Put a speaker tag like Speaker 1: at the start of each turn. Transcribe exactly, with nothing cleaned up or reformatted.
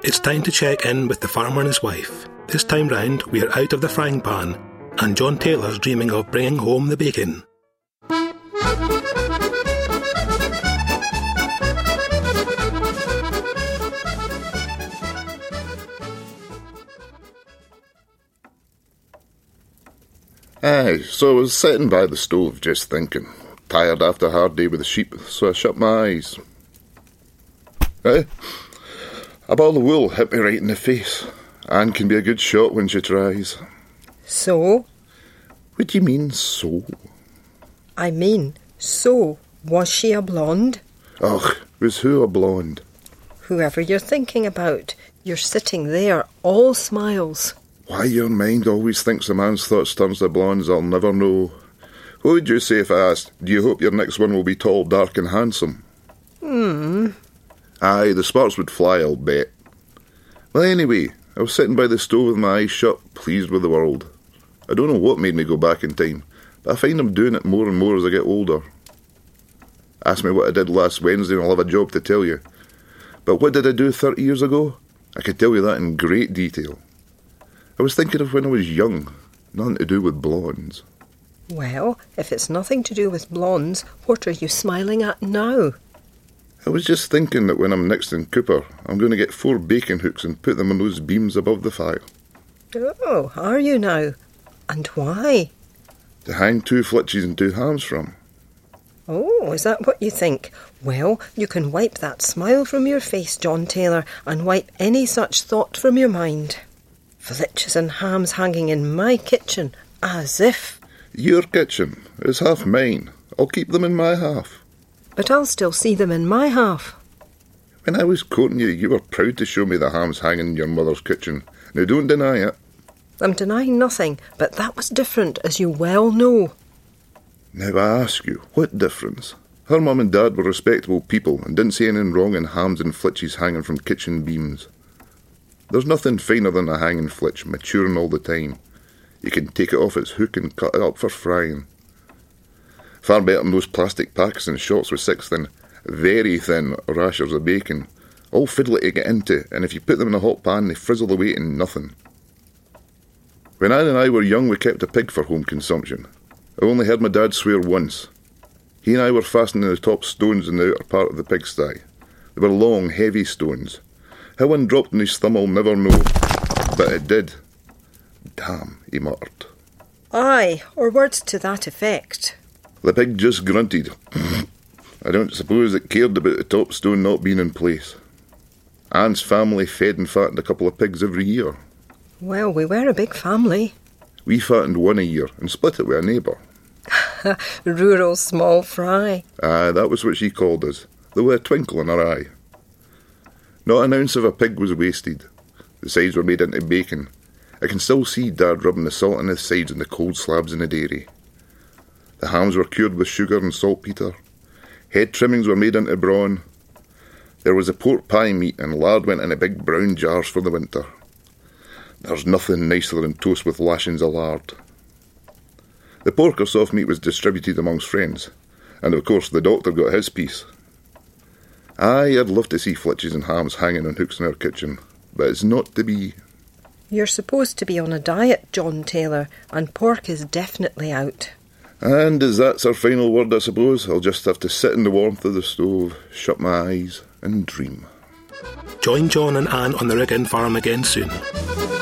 Speaker 1: It's time to check in with the farmer and his wife. This time round, we are out of the frying pan, and John Taylor's dreaming of bringing home the bacon.
Speaker 2: Aye, so I was sitting by the stove just thinking, tired after a hard day with the sheep, so I shut my eyes. Eh? A ball of wool hit me right in the face. Anne can be a good shot when she tries.
Speaker 3: So?
Speaker 2: What do you mean, so?
Speaker 3: I mean, so, was she a blonde?
Speaker 2: Och, was who a blonde?
Speaker 3: Whoever you're thinking about. You're sitting there, all smiles.
Speaker 2: Why your mind always thinks a man's thoughts turns to blondes, I'll never know. What would you say if I asked, do you hope your next one will be tall, dark and handsome?
Speaker 3: Hmm.
Speaker 2: Aye, the sparks would fly, I'll bet. Well, anyway, I was sitting by the stove with my eyes shut, pleased with the world. I don't know what made me go back in time, but I find I'm doing it more and more as I get older. Ask me what I did last Wednesday and I'll have a job to tell you. But what did I do thirty years ago? I could tell you that in great detail. I was thinking of when I was young, nothing to do with blondes.
Speaker 3: Well, if it's nothing to do with blondes, what are you smiling at now?
Speaker 2: I was just thinking that when I'm next in Cooper, I'm going to get four bacon hooks and put them on those beams above the fire.
Speaker 3: Oh, are you now? And why?
Speaker 2: To hang two flitches and two hams from.
Speaker 3: Oh, is that what you think? Well, you can wipe that smile from your face, John Taylor, and wipe any such thought from your mind. Flitches and hams hanging in my kitchen, as if...
Speaker 2: Your kitchen is half mine. I'll keep them in my half.
Speaker 3: But I'll still see them in my half.
Speaker 2: When I was courting you, you were proud to show me the hams hanging in your mother's kitchen. Now don't deny it.
Speaker 3: I'm denying nothing, but that was different, as you well know.
Speaker 2: Now I ask you, what difference? Her mum and dad were respectable people and didn't see anything wrong in hams and flitches hanging from kitchen beams. There's nothing finer than a hanging flitch, maturing all the time. You can take it off its hook and cut it up for frying. Far better than those plastic packets and shots with six thin, very thin rashers of bacon, all fiddly to get into, and if you put them in a hot pan, they frizzle away to nothing. When Anne and I were young, we kept a pig for home consumption. I only heard my dad swear once. He and I were fastening the top stones in the outer part of the pigsty. They were long, heavy stones. How one dropped in his thumb I'll never know, but it did. Damn, he muttered.
Speaker 3: Aye, or words to that effect.
Speaker 2: The pig just grunted. I don't suppose it cared about the top stone not being in place. Anne's family fed and fattened a couple of pigs every year.
Speaker 3: Well, we were a big family.
Speaker 2: We fattened one a year and split it with a neighbour.
Speaker 3: Rural small fry.
Speaker 2: Aye, that was what she called us, though with a twinkle in her eye. Not an ounce of a pig was wasted. The sides were made into bacon. I can still see Dad rubbing the salt on the sides and the cold slabs in the dairy. The hams were cured with sugar and saltpetre. Head trimmings were made into brawn. There was a pork pie meat and lard went in big brown jars for the winter. There's nothing nicer than toast with lashings of lard. The pork or soft meat was distributed amongst friends, and of course the doctor got his piece. Aye, I'd love to see flitches and hams hanging on hooks in our kitchen, but it's not to be.
Speaker 3: You're supposed to be on a diet, John Taylor, and pork is definitely out.
Speaker 2: And as that's our final word, I suppose, I'll just have to sit in the warmth of the stove, shut my eyes, and dream.
Speaker 1: Join John and Anne on the Rig Inn farm again soon.